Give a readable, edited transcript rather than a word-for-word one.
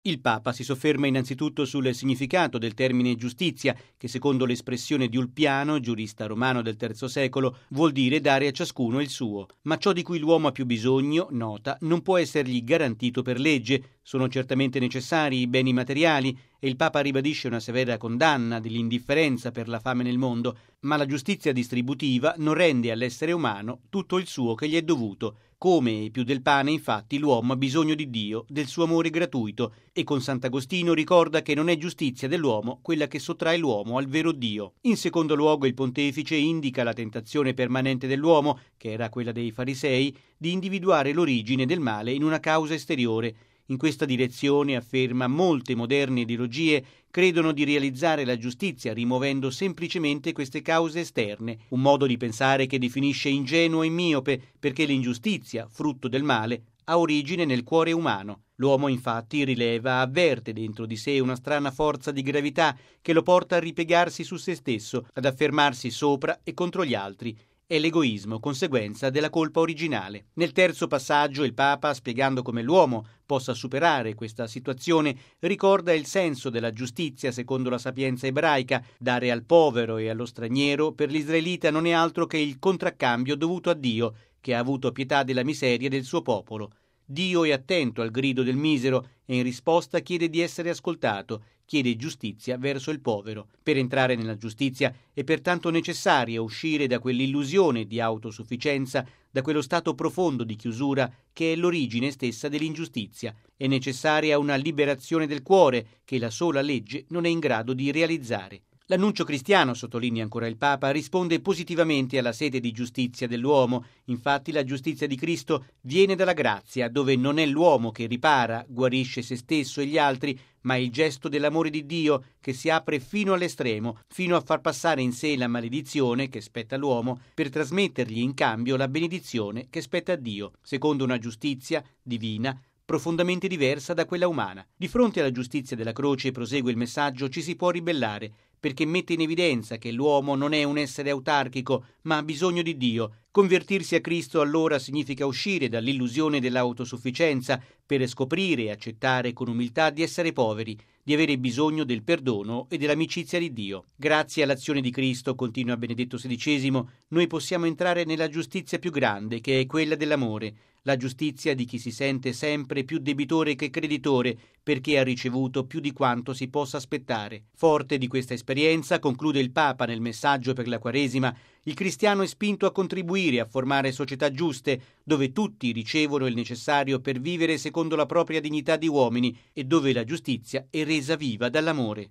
Il Papa si sofferma innanzitutto sul significato del termine giustizia, che secondo l'espressione di Ulpiano, giurista romano del III secolo, vuol dire dare a ciascuno il suo. Ma ciò di cui l'uomo ha più bisogno, nota, non può essergli garantito per legge. Sono certamente necessari i beni materiali e il Papa ribadisce una severa condanna dell'indifferenza per la fame nel mondo, ma la giustizia distributiva non rende all'essere umano tutto il suo che gli è dovuto. Come e più del pane, infatti, l'uomo ha bisogno di Dio, del suo amore gratuito, e con Sant'Agostino ricorda che non è giustizia dell'uomo quella che sottrae l'uomo al vero Dio. In secondo luogo, il pontefice indica la tentazione permanente dell'uomo, che era quella dei farisei, di individuare l'origine del male in una causa esteriore. In questa direzione, afferma, molte moderne ideologie credono di realizzare la giustizia rimuovendo semplicemente queste cause esterne, un modo di pensare che definisce ingenuo e miope perché l'ingiustizia, frutto del male, ha origine nel cuore umano. L'uomo infatti rileva, avverte dentro di sé una strana forza di gravità che lo porta a ripiegarsi su se stesso, ad affermarsi sopra e contro gli altri. È l'egoismo, conseguenza della colpa originale. Nel terzo passaggio il Papa, spiegando come l'uomo possa superare questa situazione, ricorda il senso della giustizia secondo la sapienza ebraica. Dare al povero e allo straniero per l'israelita non è altro che il contraccambio dovuto a Dio, che ha avuto pietà della miseria del suo popolo. Dio è attento al grido del misero e in risposta chiede di essere ascoltato, chiede giustizia verso il povero. Per entrare nella giustizia è pertanto necessario uscire da quell'illusione di autosufficienza, da quello stato profondo di chiusura che è l'origine stessa dell'ingiustizia. È necessaria una liberazione del cuore che la sola legge non è in grado di realizzare. L'annuncio cristiano, sottolinea ancora il Papa, risponde positivamente alla sete di giustizia dell'uomo. Infatti la giustizia di Cristo viene dalla grazia, dove non è l'uomo che ripara, guarisce se stesso e gli altri, ma il gesto dell'amore di Dio che si apre fino all'estremo, fino a far passare in sé la maledizione che spetta all'uomo per trasmettergli in cambio la benedizione che spetta a Dio, secondo una giustizia divina profondamente diversa da quella umana. Di fronte alla giustizia della croce, prosegue il messaggio, ci si può ribellare, perché mette in evidenza che l'uomo non è un essere autarchico, ma ha bisogno di Dio. Convertirsi a Cristo allora significa uscire dall'illusione dell'autosufficienza per scoprire e accettare con umiltà di essere poveri, di avere bisogno del perdono e dell'amicizia di Dio. Grazie all'azione di Cristo, continua Benedetto XVI, noi possiamo entrare nella giustizia più grande, che è quella dell'amore, la giustizia di chi si sente sempre più debitore che creditore, perché ha ricevuto più di quanto si possa aspettare. Forte di questa esperienza, conclude il Papa nel messaggio per la Quaresima, il cristiano è spinto a contribuire a formare società giuste, dove tutti ricevono il necessario per vivere secondo la propria dignità di uomini e dove la giustizia è resa viva dall'amore.